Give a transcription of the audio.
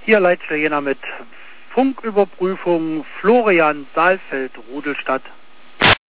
Hier Leitstelle Jena mit Funküberprüfung Florian Saalfeld, Rudelstadt.